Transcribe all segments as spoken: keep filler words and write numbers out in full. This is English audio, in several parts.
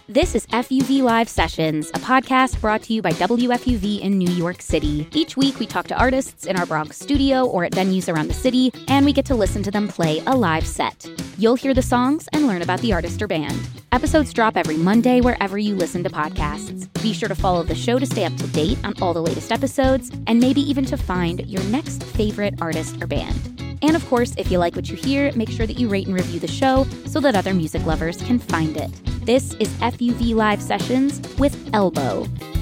This is F U V Live Sessions, a podcast brought to you by W F U V in New York City. Each week, we talk to artists in our Bronx studio or at venues around the city, and we get to listen to them play a live set. You'll hear the songs and learn about the artist or band. Episodes drop every Monday wherever you listen to podcasts. Be sure to follow the show to stay up to date on all the latest episodes, and maybe even to find your next favorite artist or band. And of course, if you like what you hear, make sure that you rate and review the show so that other music lovers can find it. This is F U V Live Sessions with Elbow.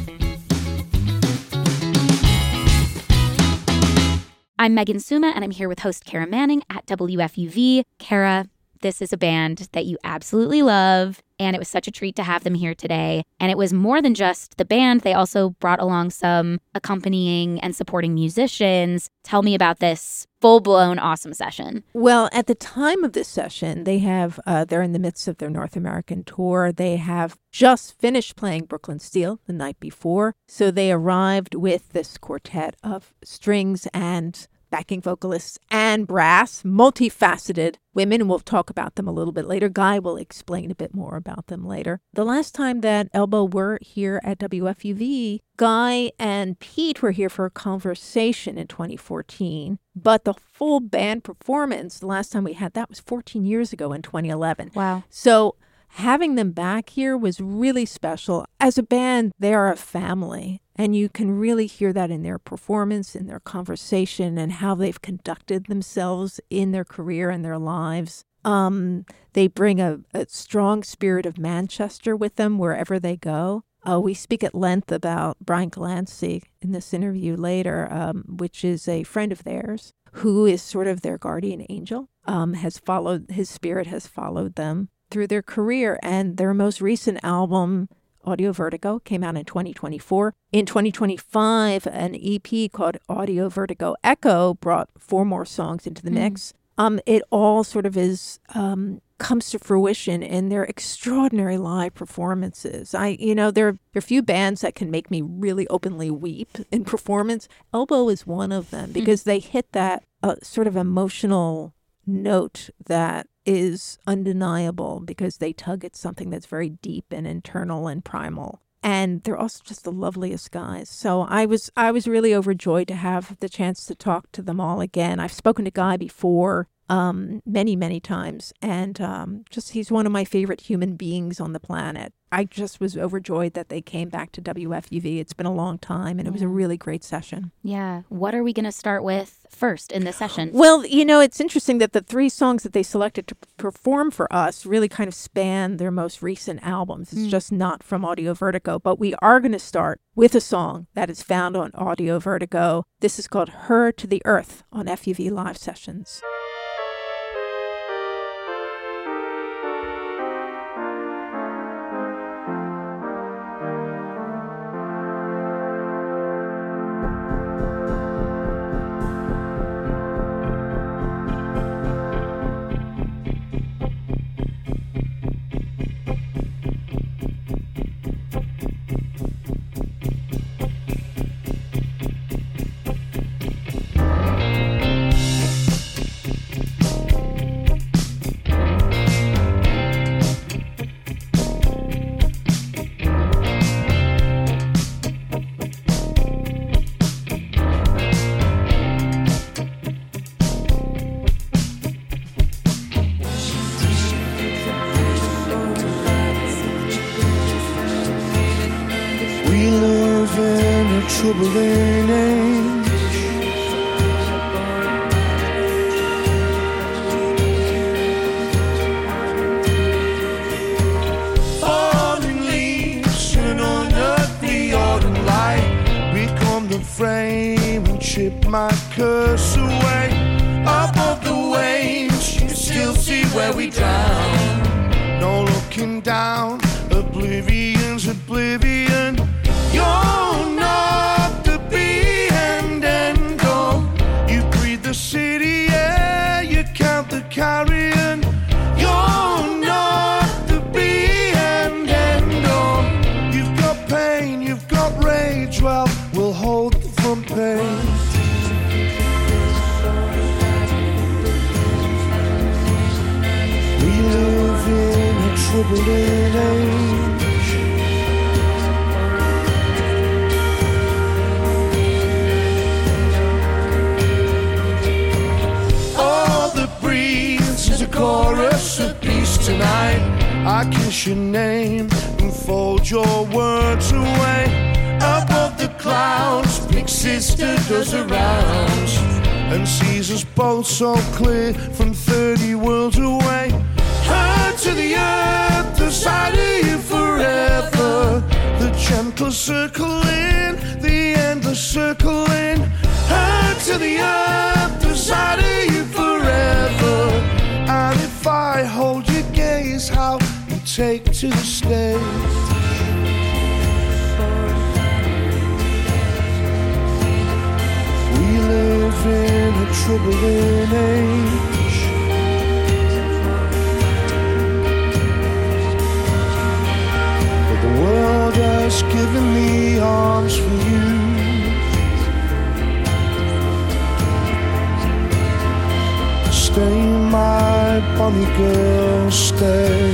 I'm Megan Suma, and I'm here with host Kara Manning at W F U V. Kara, this is a band that you absolutely love, and it was such a treat to have them here today. And it was more than just the band. They also brought along some accompanying and supporting musicians. Tell me about this full-blown awesome session. Well, at the time of this session, they have, uh, they're in the midst of their North American tour. They have just finished playing Brooklyn Steel the night before. So they arrived with this quartet of strings and backing vocalists and brass, multifaceted women, and we'll talk about them a little bit later. Guy will explain a bit more about them later. The last time that Elbow were here at W F U V, Guy and Pete were here for a conversation in twenty fourteen, but the full band performance, the last time we had that was fourteen years ago in twenty eleven. Wow. So having them back here was really special. As a band, they are a family. And you can really hear that in their performance, in their conversation, and how they've conducted themselves in their career and their lives. Um, they bring a, a strong spirit of Manchester with them wherever they go. Uh, we speak at length about Brian Glancy in this interview later, um, which is a friend of theirs who is sort of their guardian angel, um, has followed, his spirit has followed them through their career. And their most recent album, Audio Vertigo, came out in twenty twenty-four. In twenty twenty-five, an E P called Audio Vertigo Echo brought four more songs into the mm. mix. Um, it all sort of is um, comes to fruition in their extraordinary live performances. I, you know, there, there are few bands that can make me really openly weep in performance. Elbow is one of them because mm. they hit that uh, sort of emotional note that is undeniable because they tug at something that's very deep and internal and primal. And they're also just the loveliest guys. So I was I was really overjoyed to have the chance to talk to them all again. I've spoken to Guy before um, many, many times. And um, just he's one of my favorite human beings on the planet. I just was overjoyed that they came back to W F U V. It's been a long time, and it was a really great session. Yeah. What are we going to start with first in this session? Well, you know, it's interesting that the three songs that they selected to p- perform for us really kind of span their most recent albums. It's mm. just not from Audio Vertigo. But we are going to start with a song that is found on Audio Vertigo. This is called Her to the Earth on F U V Live Sessions. Troubling age, falling leaves and under the autumn light become the frame and chip my curse away. Above the waves, you still see where we drown. No looking down, oblivion's oblivion. You're not the be and end all. You breathe the city air, you count the carrion. You're not the be and end all. You've got pain, you've got rage, well, we'll hold the front page. We live in a troubling age. us a piece tonight. I kiss your name and fold your words away. Above the clouds, big sister does her rounds and sees us both so clear from thirty worlds away. Her to the earth, the side of you forever. The gentle circling, the endless circling. Her to the earth, the side of you forever. And if I hold your gaze, how you take to the stage. We live in a troubling age. But the world has given me arms for you. Stay, my bonny girl, stay.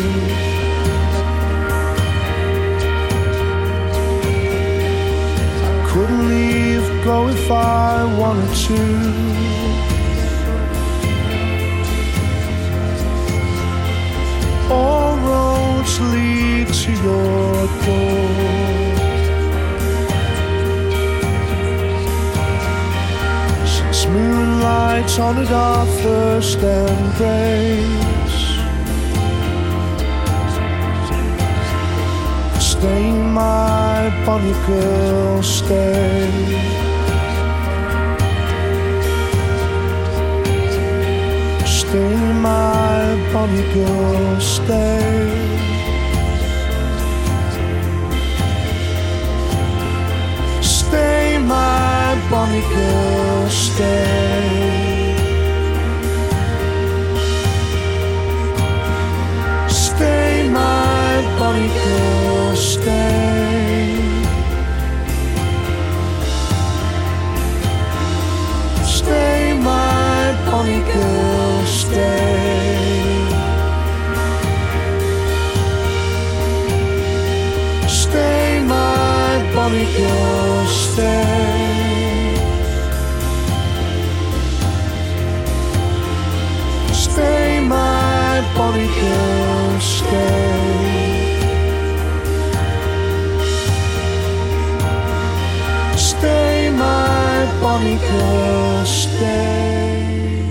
I couldn't leave go if I wanted to. All roads lead to your door. Moonlight honored our first embrace. Stay, my bonny girl, stay. Stay, my bonny girl, stay. Stay, my bonny girl, stay. Stay, my bonny girl, stay. Stay, my bonny girl, stay. Stay, my bonny girl, stay. Stay, my bonny girl, stay. Stay, my bonny girl, stay.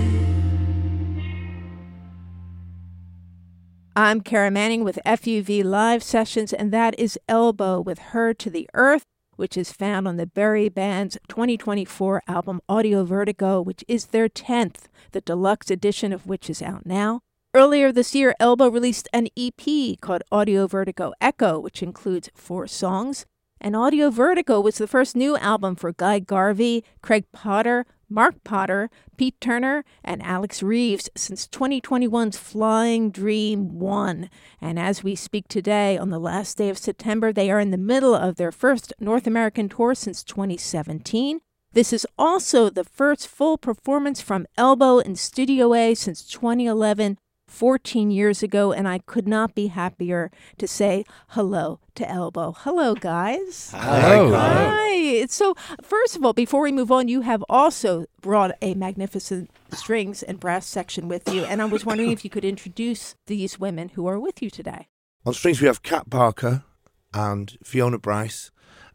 I'm Kara Manning with F U V Live Sessions, and that is Elbow with Her to the Earth, which is found on the Berry Band's twenty twenty-four album Audio Vertigo, which is their tenth, the deluxe edition of which is out now. Earlier this year, Elbow released an E P called Audio Vertigo Echo, which includes four songs. And Audio Vertigo was the first new album for Guy Garvey, Craig Potter, Mark Potter, Pete Turner, and Alex Reeves since twenty twenty-one's Flying Dream one. And as we speak today, on the last day of September, they are in the middle of their first North American tour since twenty seventeen. This is also the first full performance from Elbow in Studio A since twenty eleven, fourteen years ago, and I could not be happier to say hello to Elbow. Hello, guys. Hello. Hi. It's so, first of all, before we move on, you have also brought a magnificent strings and brass section with you, and I was wondering if you could introduce these women who are with you today. On strings we have Kat Parker and Fiona Bryce,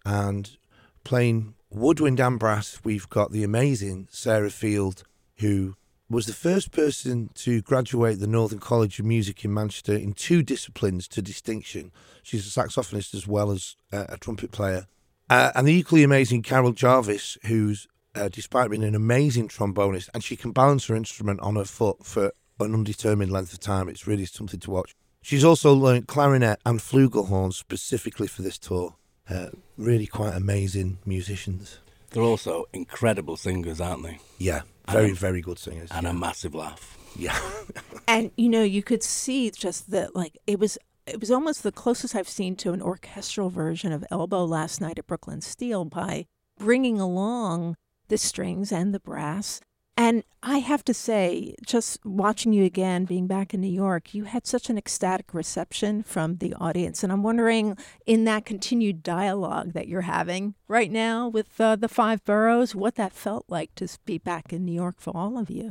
and playing woodwind and brass we've got the amazing Sarah Field, who was the first person to graduate the Northern College of Music in Manchester in two disciplines to distinction. She's a saxophonist as well as uh, a trumpet player. Uh, and the equally amazing Carol Jarvis, who's, uh, despite being an amazing trombonist, and she can balance her instrument on her foot for an undetermined length of time. It's really something to watch. She's also learned clarinet and flugelhorn specifically for this tour. Uh, really quite amazing musicians. They're also incredible singers, aren't they? Yeah, very, and, very good singers. And yeah. a massive laugh. Yeah. And, you know, you could see just that, like, it was it was almost the closest I've seen to an orchestral version of Elbow last night at Brooklyn Steel by bringing along the strings and the brass. And I have to say, just watching you again, being back in New York, you had such an ecstatic reception from the audience. And I'm wondering, in that continued dialogue that you're having right now with uh, the five boroughs, what that felt like to be back in New York for all of you.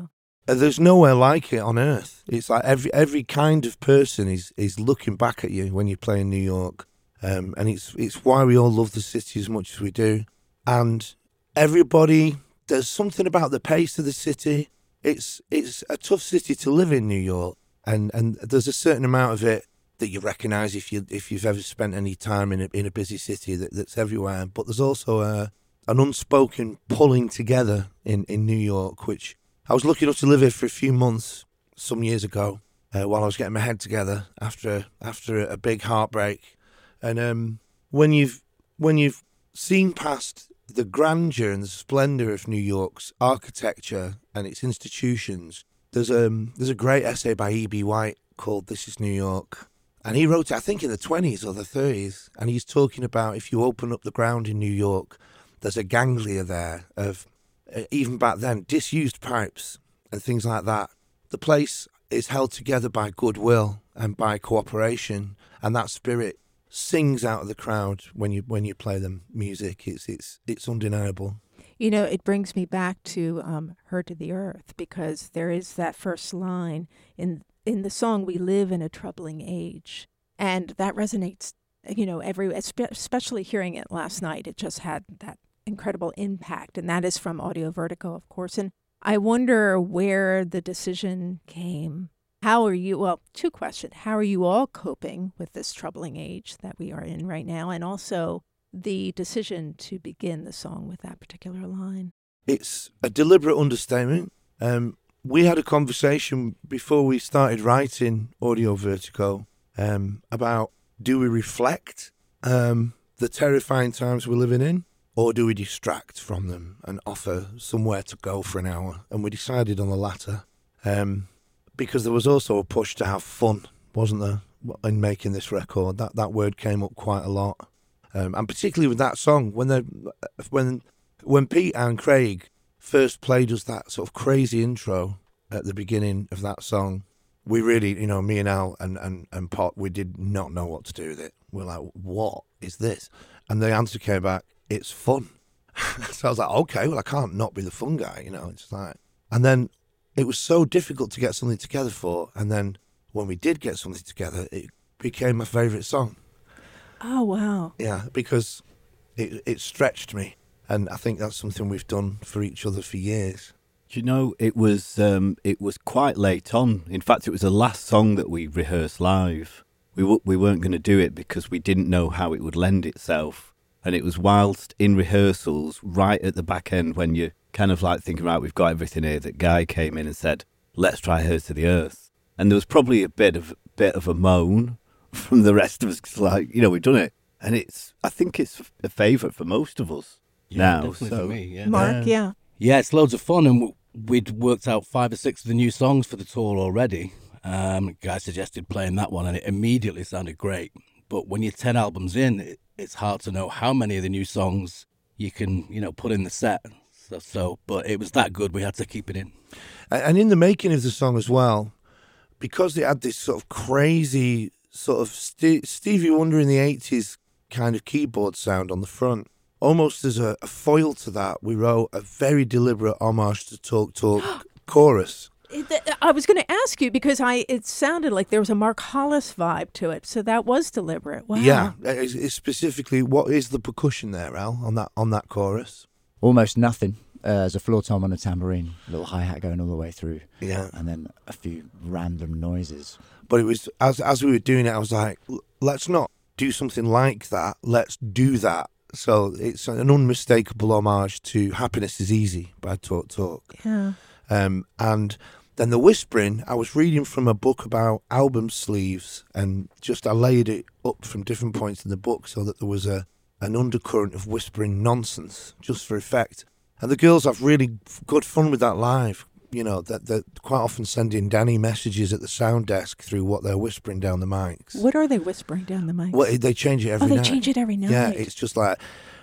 there's nowhere like it on earth. It's like every every kind of person is is looking back at you when you play in New York, um, and it's it's why we all love the city as much as we do. And everybody, there's something about the pace of the city. It's it's a tough city to live in, New York, and and there's a certain amount of it that you recognise if you if you've ever spent any time in a in a busy city that, that's everywhere. But there's also a an unspoken pulling together in, in New York, which I was lucky enough to live here for a few months some years ago uh, while I was getting my head together after after a big heartbreak. And um, when you've when you've seen past the grandeur and the splendour of New York's architecture and its institutions, there's um there's a great essay by E B White called "This Is New York," and he wrote it I think in the twenties or the thirties, and he's talking about if you open up the ground in New York, there's a ganglia there of, uh, even back then, disused pipes and things like that. The place is held together by goodwill and by cooperation, and that spirit sings out of the crowd when you when you play them music. It's it's it's undeniable. You know, it brings me back to um, "Herd to the Earth," because there is that first line in in the song, "We live in a troubling age," and that resonates. You know, every especially hearing it last night, it just had that incredible impact, and that is from Audio Vertigo, of course. And I wonder where the decision came. How are you, well, two questions. How are you all coping with this troubling age that we are in right now? And also the decision to begin the song with that particular line. It's a deliberate understatement. Um, we had a conversation before we started writing Audio Vertigo um, about, do we reflect um, the terrifying times we're living in, or do we distract from them and offer somewhere to go for an hour? And we decided on the latter, um, because there was also a push to have fun, wasn't there, in making this record? That that word came up quite a lot, um, and particularly with that song, when they, when when Pete and Craig first played us that sort of crazy intro at the beginning of that song, we really, you know, me and Al and, and, and Pot, we did not know what to do with it. We're like, what is this? And the answer came back, it's fun. So I was like, okay, well, I can't not be the fun guy, you know. It's like, and then it was so difficult to get something together for. And then when we did get something together, it became my favourite song. Oh, wow. Yeah, because it it stretched me. And I think that's something we've done for each other for years. Do you know, it was um, it was quite late on. In fact, it was the last song that we rehearsed live. We w- we weren't going to do it because we didn't know how it would lend itself. And it was whilst in rehearsals, right at the back end, when you're kind of like thinking, right, we've got everything here, that Guy came in and said, let's try Herd to the Earth. And there was probably a bit of bit of a moan from the rest of us, 'cause like, you know, we've done it. And it's, I think it's a favourite for most of us yeah, now. Definitely So, for me, yeah. Mark, yeah. Yeah, it's loads of fun, and we'd worked out five or six of the new songs for the tour already. Um, Guy suggested playing that one, and it immediately sounded great. But when you're ten albums in, it, it's hard to know how many of the new songs you can, you know, put in the set. So, so, but it was that good, we had to keep it in. And in the making of the song as well, because it had this sort of crazy sort of St- Stevie Wonder in the eighties kind of keyboard sound on the front, almost as a, a foil to that, we wrote a very deliberate homage to Talk Talk chorus. I was going to ask you because I it sounded like there was a Mark Hollis vibe to it, so that was deliberate. Wow. Yeah, it's, it's specifically, what is the percussion there, Al, on that on that chorus? Almost nothing. Uh, there's a floor tom on a tambourine, a little hi-hat going all the way through. Yeah. And then a few random noises. But it was, as as we were doing it, I was like, let's not do something like that, let's do that. So it's an unmistakable homage to Happiness is Easy by Talk Talk. Yeah. Um, and then the whispering, I was reading from a book about album sleeves, and just I laid it up from different points in the book so that there was a an undercurrent of whispering nonsense just for effect. And the girls have really good fun with that live. You know, that they're quite often sending Danny messages at the sound desk through what they're whispering down the mics. What are they whispering down the mics? Well, they change it every oh, they night. change it every night. Yeah, it's just like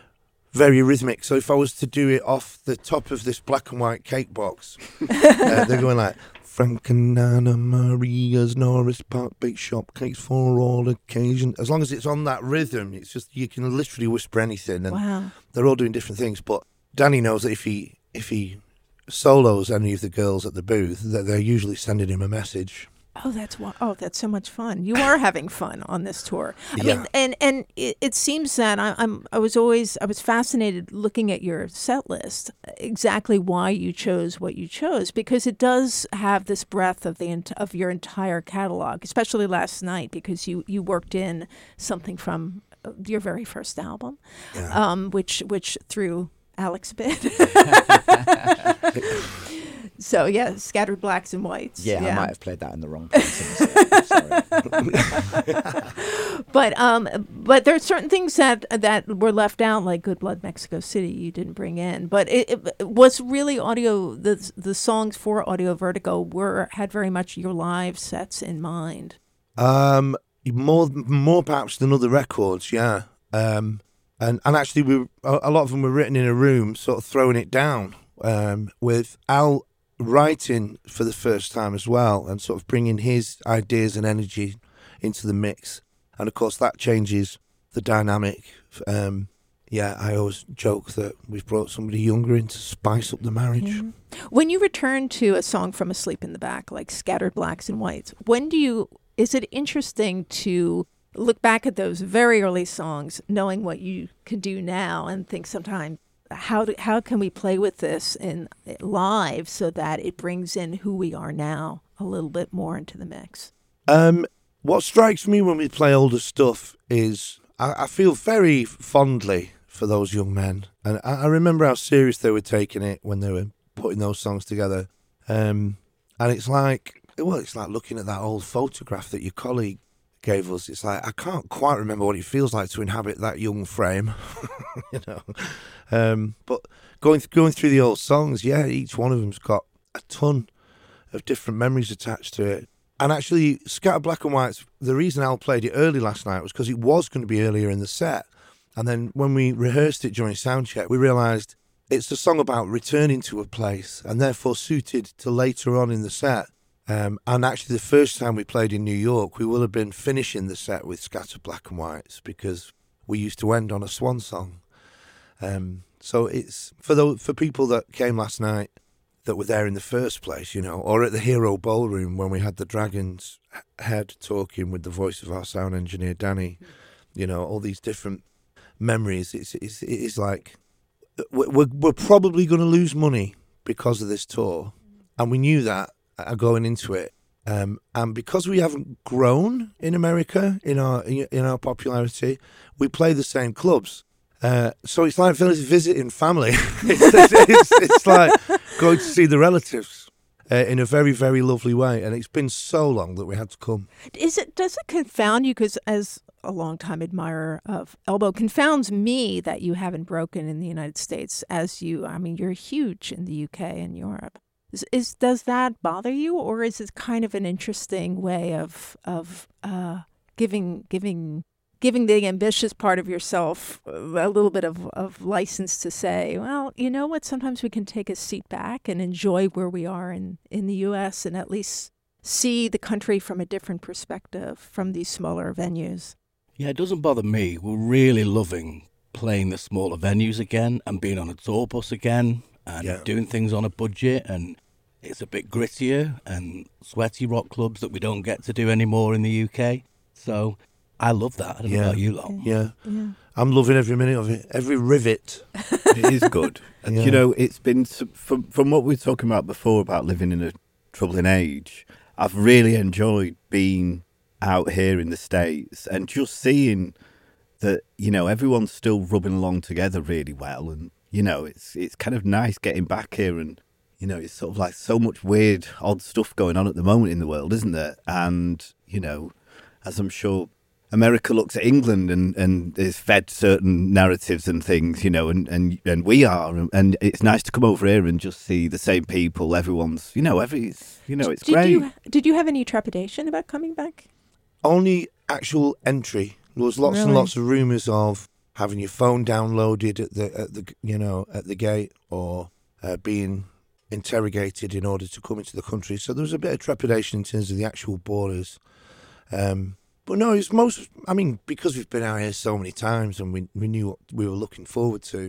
very rhythmic. So if I was to do it off the top of this black and white cake box, uh, they're going like, Frank and Anna Maria's Norris Park Bake Shop cakes for all occasions. As long as it's on that rhythm, it's just, you can literally whisper anything. And wow. they're all doing different things. But Danny knows that if he if he solos any of the girls at the booth, that they're usually sending him a message. Oh, that's wa- oh, that's so much fun. You are having fun on this tour. I Yeah. mean, and and it, it seems that I, I'm I was always I was fascinated looking at your set list, exactly why you chose what you chose, because it does have this breadth of the ent- of your entire catalog, especially last night, because you you worked in something from your very first album, Yeah. um, which which threw Alex a bit. So yeah, Scattered Blacks and Whites. Yeah, I might have played that in the wrong place. in the set. Sorry. But um, but there are certain things that that were left out, like Good Blood, Mexico City. You didn't bring in, but it, it was really audio. The the songs for Audio Vertigo were had very much your live sets in mind. Um, more, more perhaps than other records, yeah. Um, and and actually, we were, a a lot of them were written in a room, sort of throwing it down. Um, with Al writing for the first time as well, and sort of bringing his ideas and energy into the mix. And of course, that changes the dynamic. Um, yeah, I always joke that we've brought somebody younger in to spice up the marriage. Yeah. When you return to a song from Asleep in the Back, like Scattered Blacks and Whites, when do you? Is it interesting to look back at those very early songs, knowing what you can do now, and think sometimes, how do, how can we play with this in live so that it brings in who we are now a little bit more into the mix? Um, what strikes me when we play older stuff is I, I feel very fondly for those young men, and I, I remember how serious they were taking it when they were putting those songs together. Um, and it's like, well, it's like looking at that old photograph that your colleague gave us. It's like I can't quite remember what it feels like to inhabit that young frame, you know. Um, but going th- going through the old songs, yeah, each one of them's got a ton of different memories attached to it. And actually, Scattered Black and Whites, the reason Al played it early last night was because it was going to be earlier in the set. And then when we rehearsed it during soundcheck, we realised it's a song about returning to a place and therefore suited to later on in the set. Um, and actually, the first time we played in New York, we will have been finishing the set with Scattered Black and Whites because we used to end on a swan song. Um, so it's for those, for people that came last night that were there in the first place, you know, or at the Hero Ballroom when we had the Dragon's Head talking with the voice of our sound engineer Danny, you know, all these different memories. It's it's it is like we're we're probably going to lose money because of this tour, and we knew that going into it. Um, and because we haven't grown in America in our in our popularity, we play the same clubs. Uh, so it's like visiting family. it's, it's, it's like going to see the relatives uh, in a very, very lovely way. And it's been so long that we had to come. Is it? Does it confound you? Because as a longtime admirer of Elbow, confounds me that you haven't broken in the United States as you. I mean, you're huge in the U K and Europe. Is, is does that bother you, or is it kind of an interesting way of of uh, giving giving? giving the ambitious part of yourself a little bit of, of license to say, well, you know what, sometimes we can take a seat back and enjoy where we are in, in the U S and at least see the country from a different perspective from these smaller venues. Yeah, it doesn't bother me. We're really loving playing the smaller venues again and being on a tour bus again and Yeah. doing things on a budget, and it's a bit grittier and sweaty rock clubs that we don't get to do anymore in the U K. So I love that. I don't know Yeah. about you lot. Yeah. Yeah. I'm loving every minute of it, every rivet. It is good. And, Yeah. you know, it's been, s- from, from what we were talking about before about living in a troubling age, I've really enjoyed being out here in the States and just seeing that, you know, everyone's still rubbing along together really well. And, you know, it's it's kind of nice getting back here and, you know, it's sort of like so much weird, odd stuff going on at the moment in the world, isn't there? And, you know, as I'm sure America looks at England and, and is fed certain narratives and things, you know, and, and, and we are. And it's nice to come over here and just see the same people. Everyone's, you know, every, you know, it's did great. You, did you have any trepidation about coming back? Only actual entry. There was lots and Really? lots of rumours of having your phone downloaded at the at the you know at the gate or uh, being interrogated in order to come into the country. So there was a bit of trepidation in terms of the actual borders. Um, but no, it's most. I mean, because we've been out here so many times and we we knew what we were looking forward to.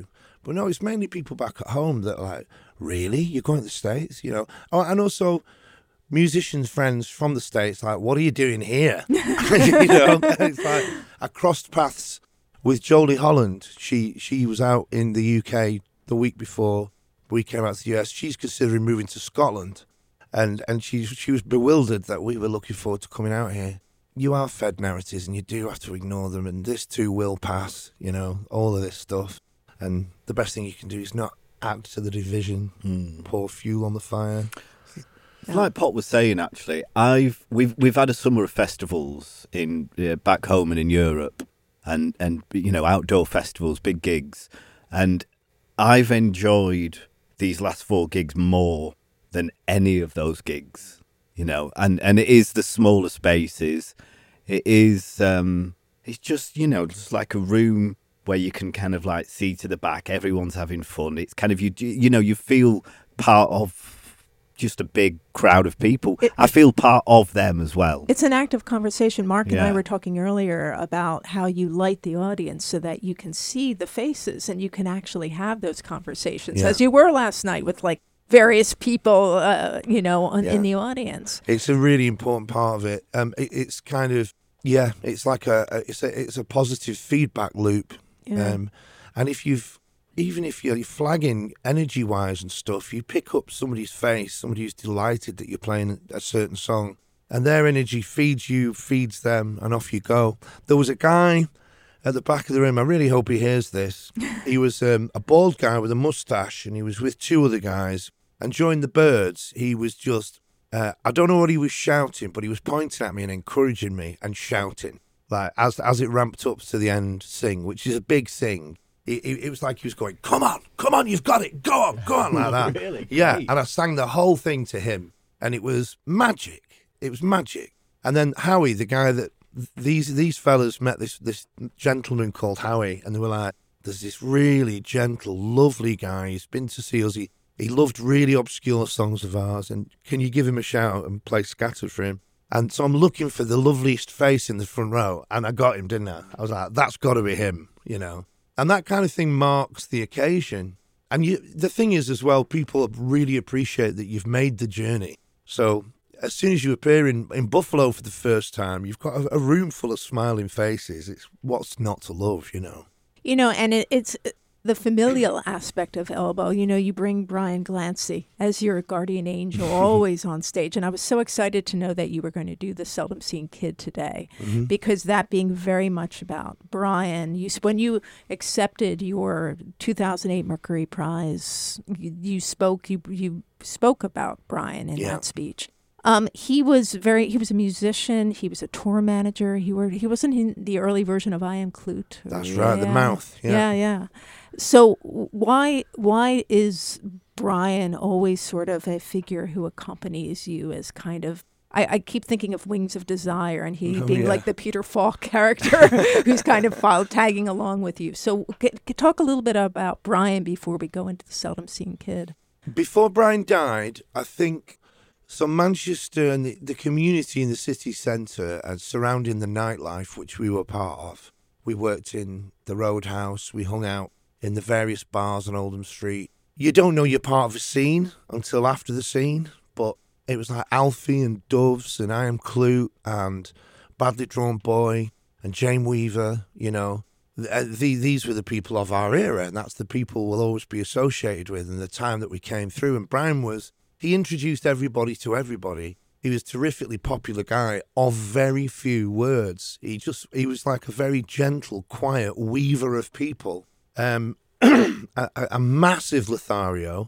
But no, it's mainly people back at home that are like, really? You're going to the States? You know? Oh, and also musicians, friends from the States, like, what are you doing here? You know? It's like, I crossed paths with Jolie Holland. She she was out in the U K the week before we came out to the U S. She's considering moving to Scotland. And and she she was bewildered that we were looking forward to coming out here. You are fed narratives and you do have to ignore them, and this too will pass, you know, all of this stuff. And the best thing you can do is not add to the division, mm. pour fuel on the fire. Yeah. Like Pop was saying, actually, I've we've we've had a summer of festivals in uh, back home and in Europe, and and you know, outdoor festivals, big gigs, and I've enjoyed these last four gigs more than any of those gigs, you know, and, and it is the smaller spaces. It is, um, it's just, you know, just like a room where you can kind of like see to the back, everyone's having fun. It's kind of, you, you know, you feel part of just a big crowd of people. It, I feel part of them as well. It's an active conversation. Mark and yeah. I were talking earlier about how you light the audience so that you can see the faces and you can actually have those conversations, yeah. as you were last night with like, various people, uh, you know, on, yeah. in the audience. It's a really important part of it. Um, it, it's kind of, yeah, it's like a, a it's a it's a positive feedback loop. Yeah. Um, and if you've, even if you're flagging energy wise and stuff, you pick up somebody's face, somebody who's delighted that you're playing a certain song, and their energy feeds you, feeds them, and off you go. There was a guy at the back of the room, I really hope he hears this. He was um, a bald guy with a mustache, and he was with two other guys. And during the Birds, he was just, uh, I don't know what he was shouting, but he was pointing at me and encouraging me and shouting. Like, as as it ramped up to the end sing, which is a big sing, it, it, it was like he was going, come on, come on, you've got it, go on, go on, like that. Really? Yeah, Great. And I sang the whole thing to him, and it was magic. It was magic. And then Howie, the guy that, These these fellas met this, this gentleman called Howie, and they were like, there's this really gentle, lovely guy. He's been to see us. He, he loved really obscure songs of ours, and can you give him a shout and play Scattered for him? And so I'm looking for the loveliest face in the front row, and I got him, didn't I? I was like, that's got to be him, you know? And that kind of thing marks the occasion. And you, the thing is as well, people really appreciate that you've made the journey. So as soon as you appear in, in Buffalo for the first time, you've got a, a room full of smiling faces. It's what's not to love, you know? You know, and it, it's the familial aspect of Elbow. You know, you bring Brian Glancy as your guardian angel always on stage. And I was so excited to know that you were going to do the Seldom Seen Kid today, mm-hmm. because that being very much about Brian. You, when you accepted your two thousand eight Mercury Prize, you, you spoke you you spoke about Brian in yeah. that speech. Um, he was very. He was a musician. He was a tour manager. He were. He wasn't in the early version of I Am Clute. That's yeah. right. The Mouth. Yeah. yeah, yeah. So why why is Brian always sort of a figure who accompanies you as kind of? I, I keep thinking of Wings of Desire, and he oh, being yeah. like the Peter Falk character, who's kind of file tagging along with you. So get, get, talk a little bit about Brian before we go into the Seldom Seen Kid. Before Brian died, I think. So Manchester and the, the community in the city centre and surrounding the nightlife, which we were part of. We worked in the Roadhouse. We hung out in the various bars on Oldham Street. You don't know you're part of a scene until after the scene, but it was like Alfie and Doves and I Am Clute and Badly Drawn Boy and Jane Weaver, you know. The, the, these were the people of our era, and that's the people we'll always be associated with and the time that we came through. And Brian was... He introduced everybody to everybody. He was a terrifically popular guy of very few words. He just, he was like a very gentle, quiet weaver of people. Um, a, a massive Lothario.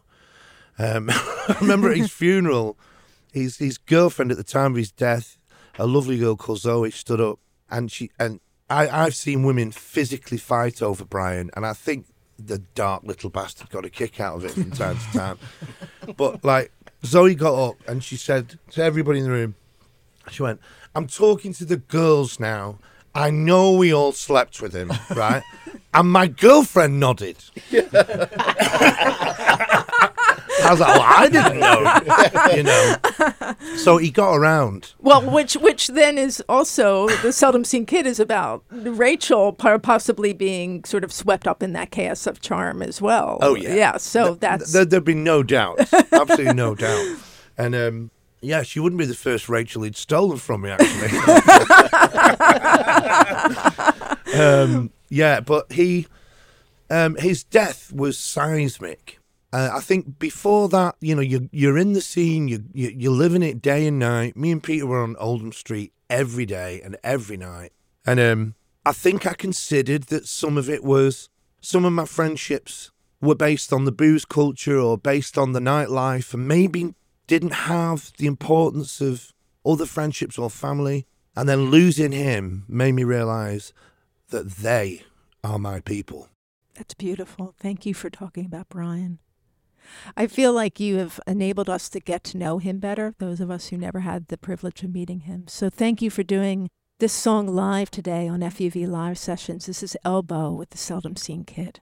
Um, I remember at his funeral, his, his girlfriend at the time of his death, a lovely girl called Zoe, stood up. And she and I, I've seen women physically fight over Brian, and I think the dark little bastard got a kick out of it from time to time. But like, Zoe got up and she said to everybody in the room, she went, I'm talking to the girls now. I know we all slept with him, right? And my girlfriend nodded. I was like, well, I didn't know, you know. So he got around. Well, which which then is also the Seldom Seen Kid is about Rachel possibly being sort of swept up in that chaos of charm as well. Oh yeah, yeah. So Th- that's th- there'd be no doubt, absolutely no doubt. And um, yeah, she wouldn't be the first Rachel he'd stolen from me, actually. um, yeah, but he, um, his death was seismic. Uh, I think before that, you know, you, you're in the scene, you, you, you're living it day and night. Me and Peter were on Oldham Street every day and every night. And um, I think I considered that some of it was, some of my friendships were based on the booze culture or based on the nightlife, and maybe didn't have the importance of other friendships or family. And then losing him made me realise that they are my people. That's beautiful. Thank you for talking about Brian. I feel like you have enabled us to get to know him better, those of us who never had the privilege of meeting him. So thank you for doing this song live today on F U V Live Sessions. This is Elbow with the Seldom Seen Kid.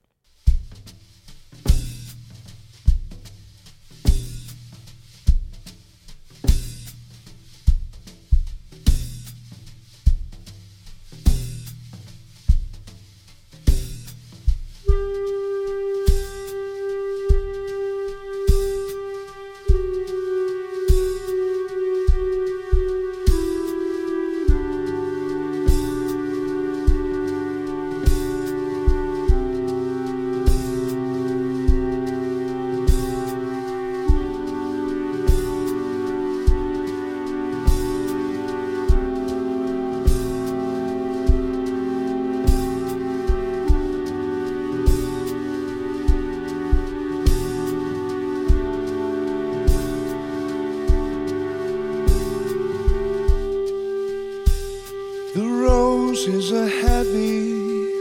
Roses are heavy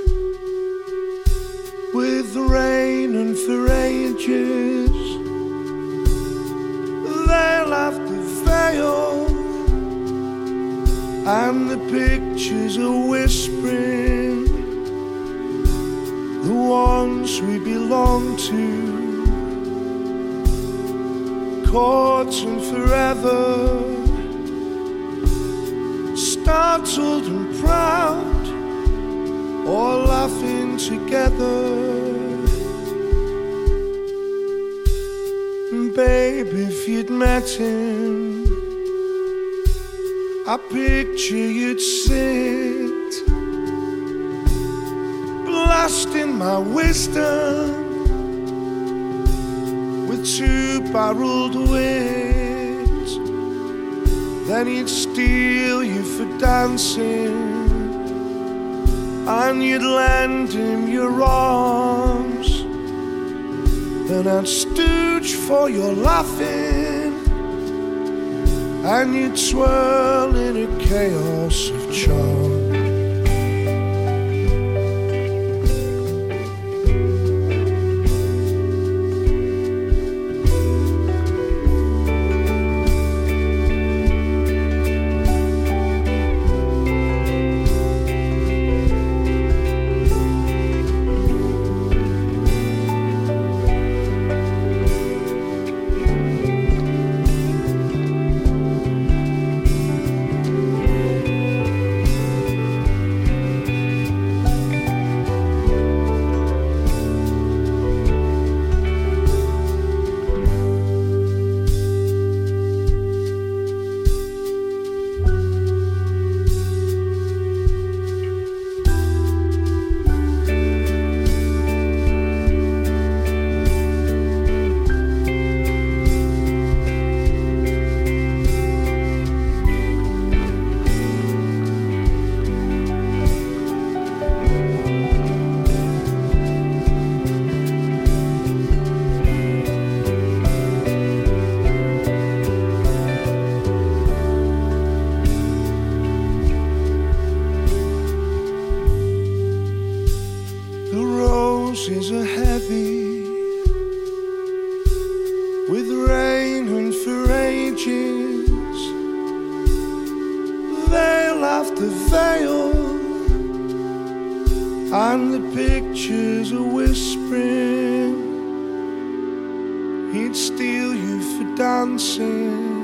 with rain and for ages. They'll have to fail, and the pictures are whispering the ones we belong to. Caught and forever, startled and proud, all laughing together. Babe, if you'd met him, I picture you'd sit, blasting my wisdom with two-barreled wit. Then he'd steal you for dancing, and you'd lend him your arms. Then I'd stooge for your laughing, and you'd swirl in a chaos of charm. Roses are heavy with rain and for ages. They'll have to veil, and the pictures are whispering he'd steal you for dancing,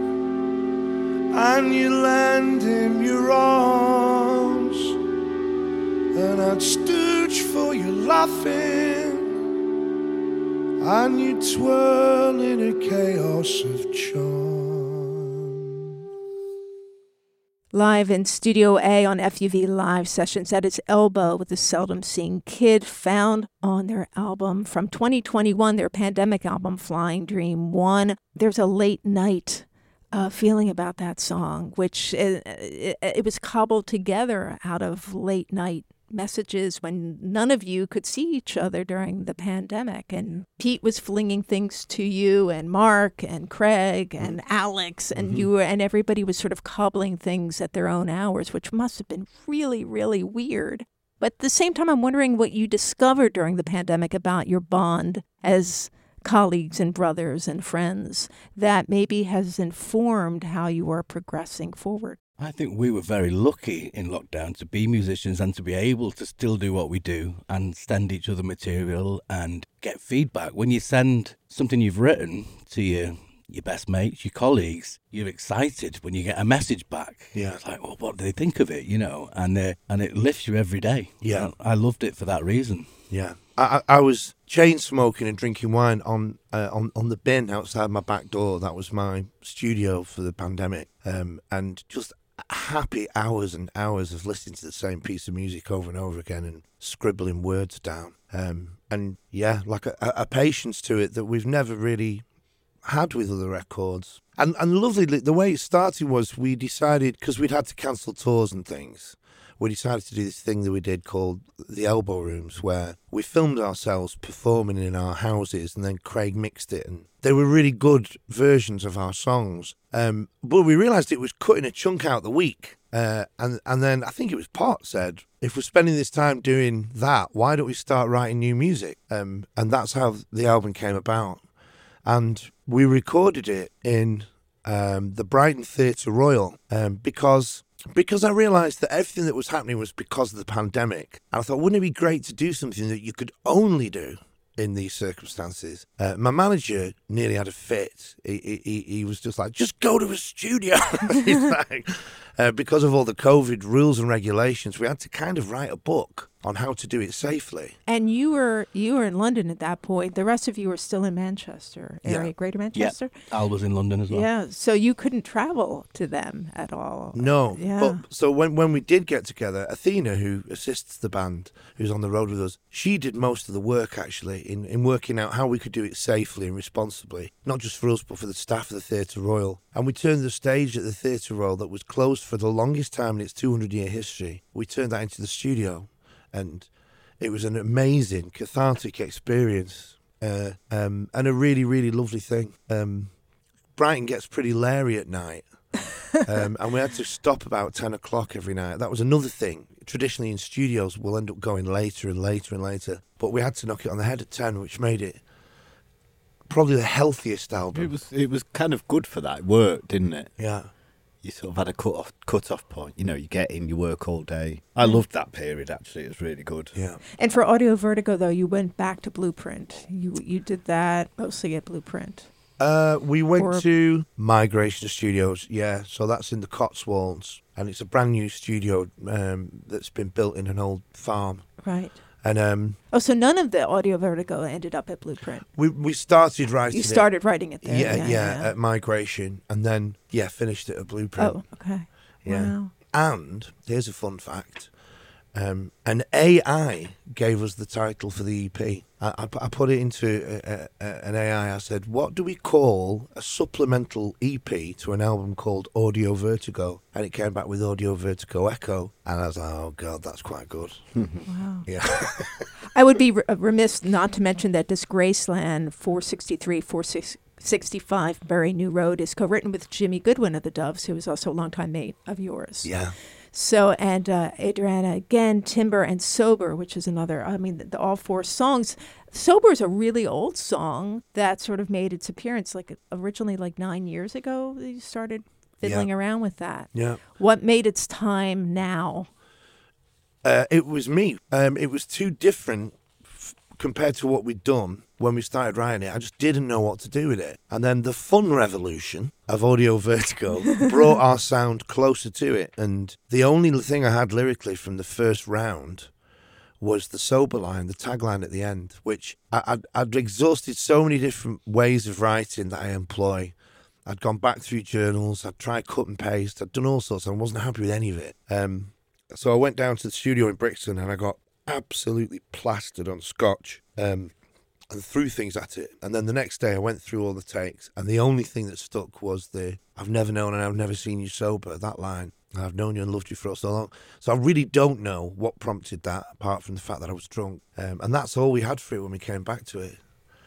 and you lend him your arms, and I'd stooge for you laughing, and you twirl in a chaos of charm. Live in Studio A on F U V Live Sessions at its elbow with the Seldom Seen Kid, found on their album from twenty twenty-one, their pandemic album, Flying Dream one. There's a late night uh, feeling about that song, which it, it, it was cobbled together out of late night messages when none of you could see each other during the pandemic. And Pete was flinging things to you, and Mark and Craig and Alex, and mm-hmm. you were, and everybody was sort of cobbling things at their own hours, which must have been really, really weird. But at the same time, I'm wondering what you discovered during the pandemic about your bond as colleagues and brothers and friends that maybe has informed how you are progressing forward. I think we were very lucky in lockdown to be musicians and to be able to still do what we do and send each other material and get feedback. When you send something you've written to your your best mates, your colleagues, you're excited when you get a message back. Yeah. It's like, well, what do they think of it, you know? And uh, and it lifts you every day. Yeah. And I loved it for that reason. Yeah. I, I was chain smoking and drinking wine on uh, on on the bin outside my back door. That was my studio for the pandemic. Um, and just happy hours and hours of listening to the same piece of music over and over again and scribbling words down. Um, and yeah, like a, a patience to it that we've never really had with other records. And and lovely, the way it started was we decided, because we'd had to cancel tours and things, we decided to do this thing that we did called the Elbow Rooms, where we filmed ourselves performing in our houses, and then Craig mixed it, and they were really good versions of our songs. Um, but we realised it was cutting a chunk out the week. Uh, and, and then I think it was Pot said, if we're spending this time doing that, why don't we start writing new music? Um, and that's how the album came about. And we recorded it in um, the Brighton Theatre Royal um, because... Because I realised that everything that was happening was because of the pandemic. And I thought, wouldn't it be great to do something that you could only do in these circumstances? Uh, my manager nearly had a fit. He, he, he was just like, just go to a studio. He's like, uh, because of all the COVID rules and regulations, we had to kind of write a book on how to do it safely. And you were you were in London at that point. The rest of you were still in Manchester area, Yeah. Greater Manchester? Yeah, Al was in London as well. Yeah, so you couldn't travel to them at all. No. Yeah. But so when when we did get together, Athena, who assists the band, who's on the road with us, she did most of the work actually in, in working out how we could do it safely and responsibly, not just for us but for the staff of the Theatre Royal. And we turned the stage at the Theatre Royal that was closed for the longest time in its two hundred year history. We turned that into the studio. And it was an amazing, cathartic experience uh, um, and a really, really lovely thing. Um, Brighton gets pretty leery at night, um, and we had to stop about ten o'clock every night. That was another thing. Traditionally in studios, we'll end up going later and later and later, but we had to knock it on the head at ten, which made it probably the healthiest album. It was it was kind of good for that. It worked, didn't it? Yeah. You sort of had a cut off cut off point. You know, you get in, you work all day. I loved that period actually. It was really good. Yeah. And for Audio Vertigo, though, you went back to Blueprint. You you did that mostly at Blueprint. Uh, we went Or- to Migration Studios, yeah. So that's in the Cotswolds, and it's a brand new studio um, that's been built in an old farm. Right. And um, Oh, so none of the Audio Vertigo ended up at Blueprint. we we started writing. You it- started writing it there. yeah, Yeah, yeah, at Migration, and then yeah, finished it at Blueprint. Oh, okay. Yeah. Wow. And here's a fun fact: um, an A I gave us the title for the E P. I, I, I put it into a, a, a, an A I. I said, "What do we call a supplemental E P to an album called Audio Vertigo?" And it came back with Audio Vertigo Echo, and I was like, "Oh God, that's quite good." Wow. Yeah. I would be re- remiss not to mention that Disgraceland four sixty-three, four sixty-five Bury New Road is co-written with Jimmy Goodwin of the Doves, who is also a longtime mate of yours. Yeah. So, and uh, Adriana again, Timber, and Sober, which is another, I mean, the, the, all four songs. Sober is a really old song that sort of made its appearance like originally like nine years ago. You started fiddling Yeah. around with that. Yeah. What made its time now? Uh, it was me. Um, it was two different f- compared to what we'd done when we started writing it, I just didn't know what to do with it. And then the fun revolution of Audio Vertigo brought our sound closer to it. And the only thing I had lyrically from the first round was the sober line, the tagline at the end, which I, I'd, I'd exhausted so many different ways of writing that I employ. I'd gone back through journals, I'd tried cut and paste, I'd done all sorts, and I wasn't happy with any of it. Um, so I went down to the studio in Brixton and I got absolutely plastered on scotch um, and threw things at it. And then the next day I went through all the takes, and the only thing that stuck was the "I've never known and I've never seen you sober," that line. I've known you and loved you for so long. So I really don't know what prompted that, apart from the fact that I was drunk. Um, and that's all we had for it when we came back to it.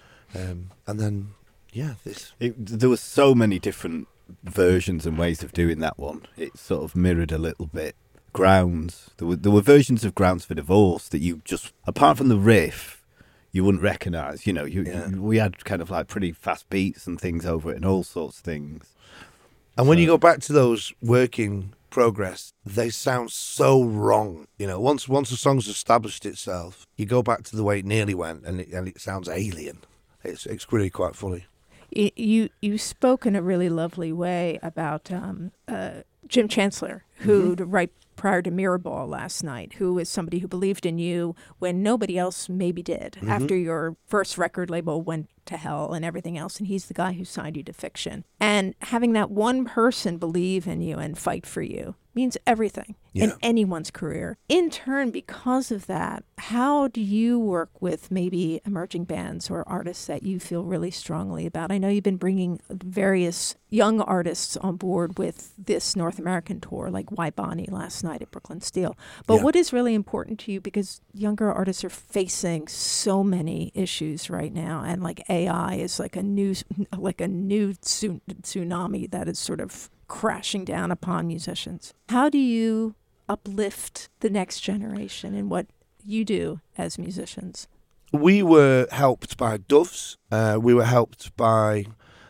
Um, and then, yeah, this. It, there were so many different versions and ways of doing that one. It sort of mirrored a little bit Grounds. There were, there were versions of Grounds for Divorce that you just, apart from the riff, you wouldn't recognise. You know, you, Yeah. you, we had kind of like pretty fast beats and things over it and all sorts of things. And when you go back to those working progress, they sound so wrong. You know, once once a song's established itself, you go back to the way it nearly went, and it, and it sounds alien. It's it's really quite funny. Y- You you spoke in a really lovely way about um, uh, Jim Chancellor, who Mm-hmm. right prior to Mirrorball last night, who is somebody who believed in you when nobody else maybe did. Mm-hmm. After your first record label went to hell and everything else, and he's the guy who signed you to Fiction. And having that one person believe in you and fight for you means everything in Yeah. anyone's career. In turn, because of that, how do you work with maybe emerging bands or artists that you feel really strongly about? I know you've been bringing various young artists on board with this North American tour, like Why Bonnie last night at Brooklyn Steel. But Yeah. what is really important to you, because younger artists are facing so many issues right now, and like A I is like a new, like a new tsu- tsunami that is sort of crashing down upon musicians. How do you uplift the next generation in what you do as musicians? We were helped by Doves. Uh, we were helped by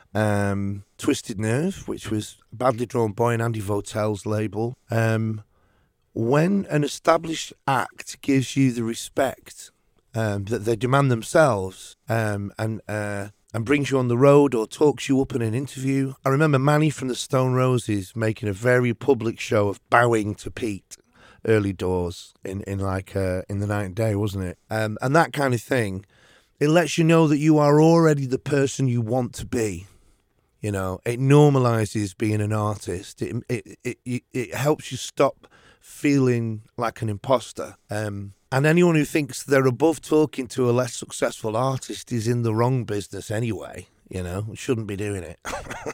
um, Twisted Nerve, which was Badly Drawn Boy and Andy Votel's label. Um, when an established act gives you the respect um, that they demand themselves, um, and uh, and brings you on the road or talks you up in an interview. I remember Manny from the Stone Roses making a very public show of bowing to Pete early doors in, in like uh, in the night and day, wasn't it? Um, and that kind of thing, it lets you know that you are already the person you want to be. You know, it normalizes being an artist. It it it, it, it helps you stop feeling like an imposter. Um, and anyone who thinks they're above talking to a less successful artist is in the wrong business anyway. You know, shouldn't be doing it.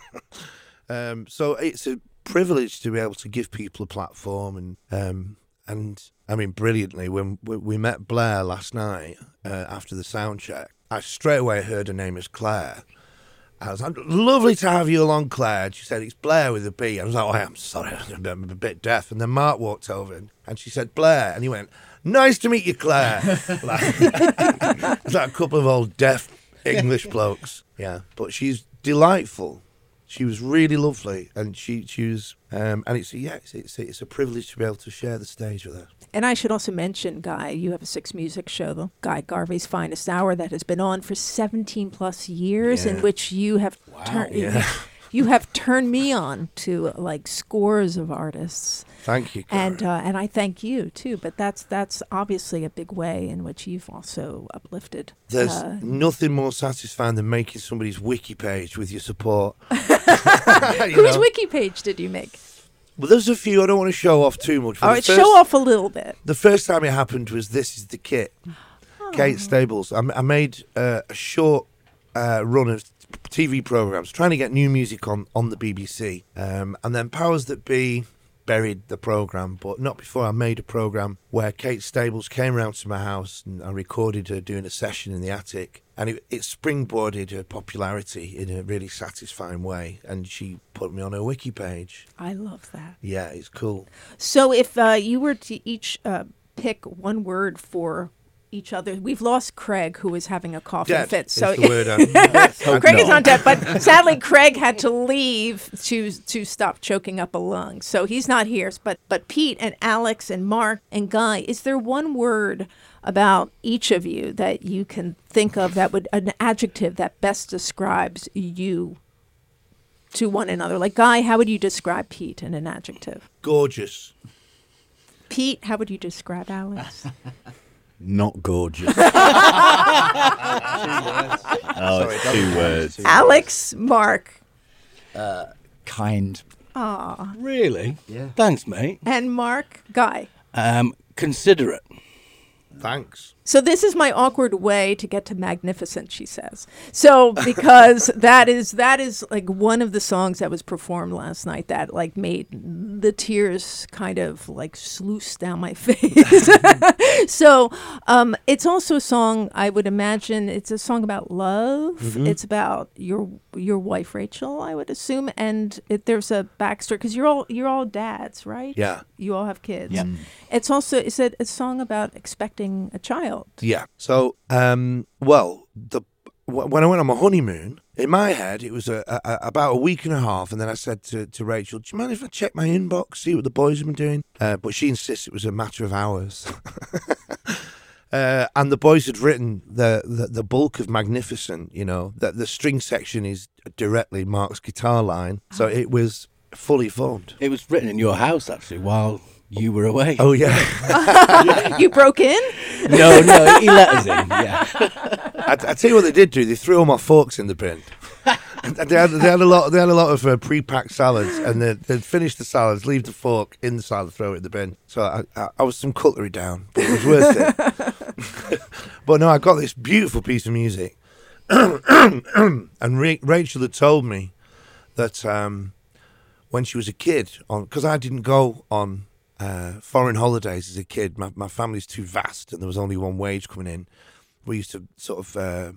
um, so it's a privilege to be able to give people a platform, and um, and I mean, brilliantly, when we, we met Blair last night uh, after the sound check, I straight away heard her name as Claire. I was like, lovely to have you along, Claire. And she said, it's Blair with a B. I was like, oh, I'm sorry, I'm a bit deaf. And then Mark walked over and, and she said, Blair. And he went, nice to meet you, Claire. like, it's like a couple of old deaf English blokes. Yeah, but she's delightful. She was really lovely. And she, she was, um, and it's, yeah, it's, it's, it's a privilege to be able to share the stage with her. And I should also mention, Guy, you have a Six Music show, the Guy Garvey's Finest Hour, that has been on for seventeen plus years, Yeah. in which you have turned yeah. you have turned me on to like scores of artists. Thank you, Claire. And uh, and I thank you too. But that's that's obviously a big way in which you've also uplifted. There's uh, nothing more satisfying than making somebody's wiki page with your support. You Whose know? wiki page did you make? Well, there's a few I don't want to show off too much. but All the right, first- show off a little bit. The first time it happened was This Is the Kit. Kate Stables. I, I made uh, a short uh, run of T V programmes trying to get new music on, on the B B C. Um, and then Powers That Be buried the programme, but not before I made a programme where Kate Stables came round to my house and I recorded her doing a session in the attic. And it, it springboarded her popularity in a really satisfying way. And she put me on her wiki page. I love that. Yeah, it's cool. So if uh, you were to each uh, pick one word for each other. We've lost Craig, who is having a coughing Dead fit. is So the word I'm- Let's hope Craig is not. not dead, but sadly, Craig had to leave to to stop choking up a lung, so he's not here. But but Pete and Alex and Mark and Guy, is there one word about each of you that you can think of that would an adjective that best describes you to one another? Like Guy, how would you describe Pete in an adjective? Gorgeous. Pete, how would you describe Alex? Not gorgeous. Sorry, Oh, it's two words. Alex, Mark, kind. ah, Really? Yeah. Thanks, mate. and Mark, Guy. Um, considerate. Thanks. So this is my awkward way to get to Magnificent, she says. So because that is that is like one of the songs that was performed last night that like made the tears kind of like sluice down my face. So um, it's also a song, I would imagine, it's a song about love. Mm-hmm. It's about your your wife Rachel, I would assume, and it, there's a backstory because you're all you're all dads, right? Yeah. You all have kids. Yeah. It's also is it a song about expecting a child? Yeah. So, um, well, the w- when I went on my honeymoon, in my head, it was a, a, about a week and a half, and then I said to, to Rachel, "Do you mind if I check my inbox, see what the boys have been doing?" Uh, but she insists it was a matter of hours. Uh, and the boys had written the, the the bulk of Magnificent, you know, that the string section is directly Mark's guitar line. So it was fully formed. It was written in your house, actually, while you were away. Oh, yeah. You broke in? No, no, he let us in, yeah. I, I tell you what they did do. They threw all my forks in the bin. And they had, they had a lot. They had a lot of uh, pre-packed salads, and they'd, they'd finish the salads, leave the fork in the salad, throw it in the bin. So I, I, I was some cutlery down, but it was worth it. But no, I got this beautiful piece of music, and Ra- Rachel had told me that um, when she was a kid, on because I didn't go on uh, foreign holidays as a kid. My my family's too vast, and there was only one wage coming in. We used to sort of. Uh,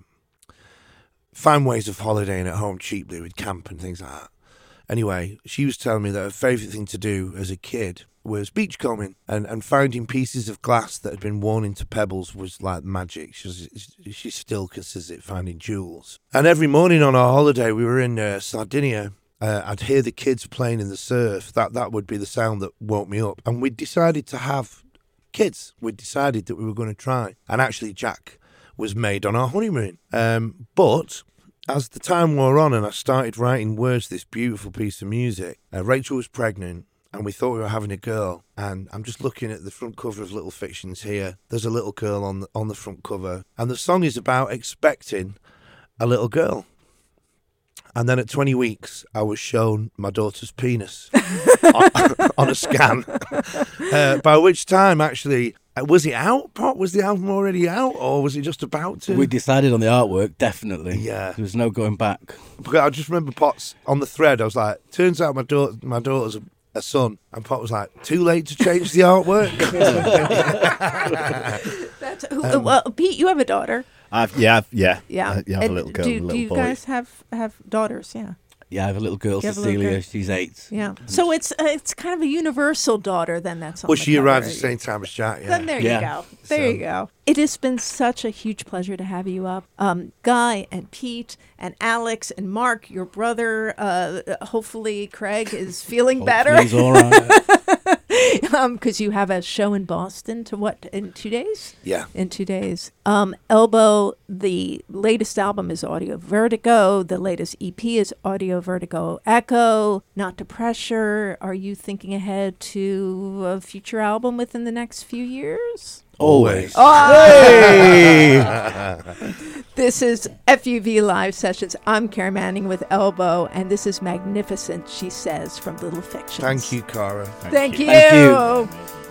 find ways of holidaying at home cheaply with camp and things like that. Anyway, she was telling me that her favourite thing to do as a kid was beachcombing, and, and finding pieces of glass that had been worn into pebbles was like magic. She, was, she still considers it finding jewels. And every morning on our holiday, we were in uh, Sardinia, uh, I'd hear the kids playing in the surf. That, that would be the sound that woke me up. And we decided to have kids. We decided that we were going to try. And actually, Jack was made on our honeymoon. Um, but as the time wore on and I started writing words to this beautiful piece of music, uh, Rachel was pregnant and we thought we were having a girl. And I'm just looking at the front cover of Little Fictions here. There's a little girl on the, on the front cover. And the song is about expecting a little girl. And then at twenty weeks, I was shown my daughter's penis on, on a scan. Uh, by which time, actually, uh, was it out, Pop? Was the album already out, or was it just about to? We decided on the artwork, definitely. Yeah. There was no going back. Because I just remember Potts on the thread. I was like, turns out my daughter, my daughter's a, a son. And Pot was like, too late to change the artwork. That's, who, um, well, Pete, you have a daughter. I've, yeah, I've, yeah, Yeah. I, yeah, I have And a little girl, do, and a little do you boy. guys have, have daughters? Yeah. Yeah, I have a little girl, You have a little Cecilia. girl. She's eight. Yeah. So it's uh, it's kind of a universal daughter then that's on Well, the she cover. arrived at the same time as Jack, yeah. Then there Yeah. you go. There So- you go. It has been such a huge pleasure to have you up. Um, Guy and Pete and Alex and Mark, your brother. Uh, hopefully Craig is feeling better. He's all right. um, because you have a show in Boston to what, in two days? Yeah. In two days. Um, Elbow, the latest album is Audio Vertigo. The latest E P is Audio Vertigo Echo. Not to Pressure. Are you thinking ahead to a future album within the next few years? Always. This is F U V Live Sessions. I'm Karen Manning with Elbow, and this is Magnificent, she says, from Little Fictions. Thank you, Cara. Thank you. Thank you.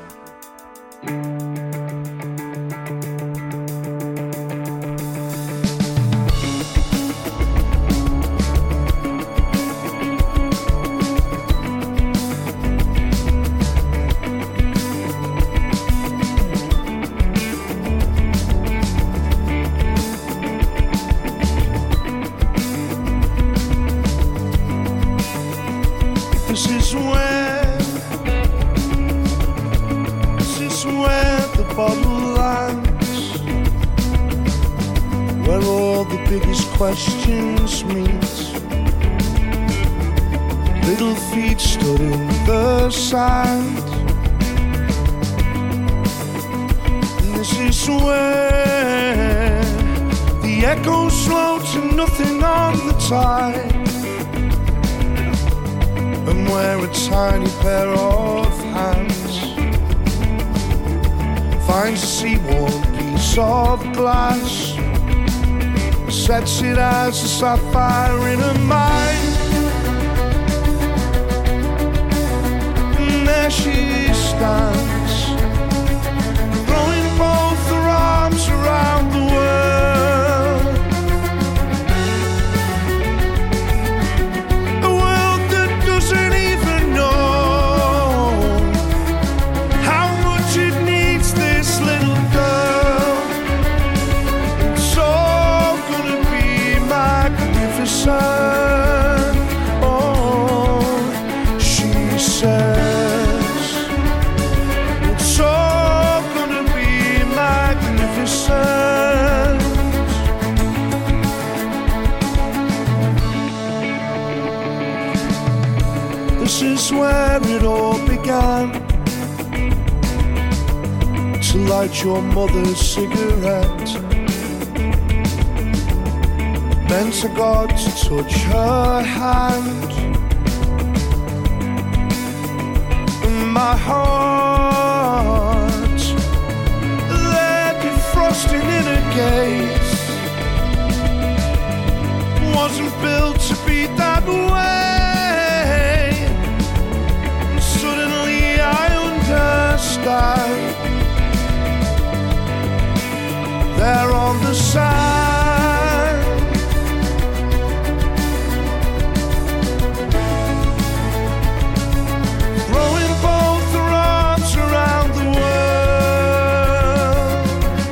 This is where, this is where the bottle lands. where all the biggest questions meet. Little feet stood in the sand. And this is where the echoes float and nothing on the tide, and where a tiny pair of hands finds a sea-worn piece of glass, sets it as a sapphire in her mind. And there she stands, throwing both her arms around the world. A world that doesn't even know how much it needs this little girl. It's all gonna be magnificent. Oh, she says, it's all gonna be magnificent. This is where it all began, to light your mother's cigarette, meant to God to touch her hand. And my heart, there defrosting in a gaze, wasn't built to be that way. Suddenly I understand. There on the sand, throwing both her arms around the world.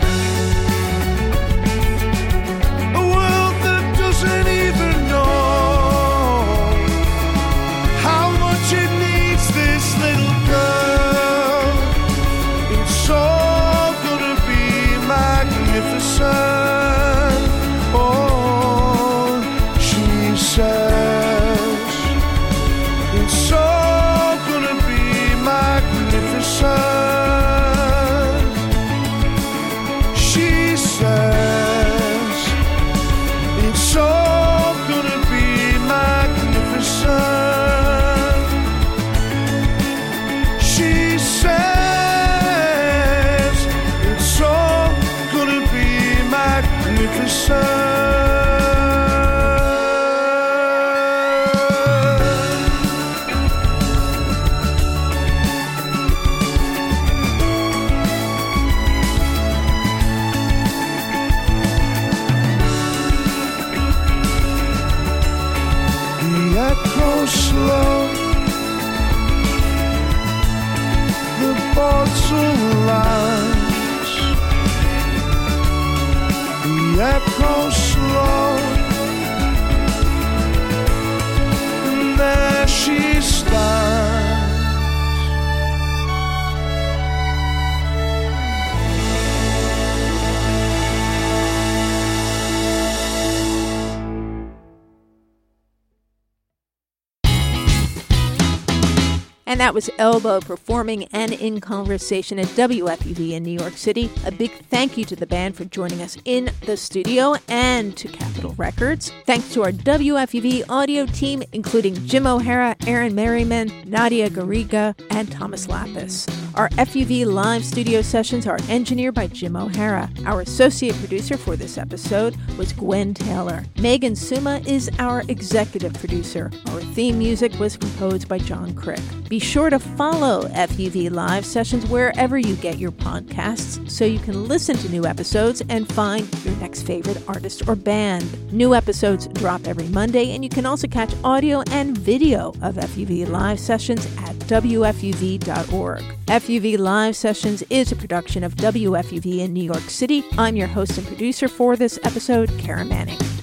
A world that doesn't even know how much it needs this little girl. It's all gonna be magnificent. Oh, she says, it's all gonna be magnificent. She says, it's all gonna be magnificent. She says, it's all gonna be magnificent. The echo slow, the bottle lines. The echo slow, and there she stands. And that was Elbow performing and in conversation at W F U V in New York City. A big thank you to the band for joining us in the studio and to Capitol Records. Thanks to our W F U V audio team, including Jim O'Hara, Aaron Merriman, Nadia Garriga, and Thomas Lapis. Our F U V live studio sessions are engineered by Jim O'Hara. Our associate producer for this episode was Gwen Taylor. Megan Suma is our executive producer. Our theme music was composed by John Crick. Be sure to follow F U V live sessions wherever you get your podcasts so you can listen to new episodes and find your next favorite artist or band. New episodes drop every Monday, and you can also catch audio and video of F U V live sessions at W F U V dot org. F U V Live Sessions is a production of W F U V in New York City. I'm your host and producer for this episode, Kara Manning.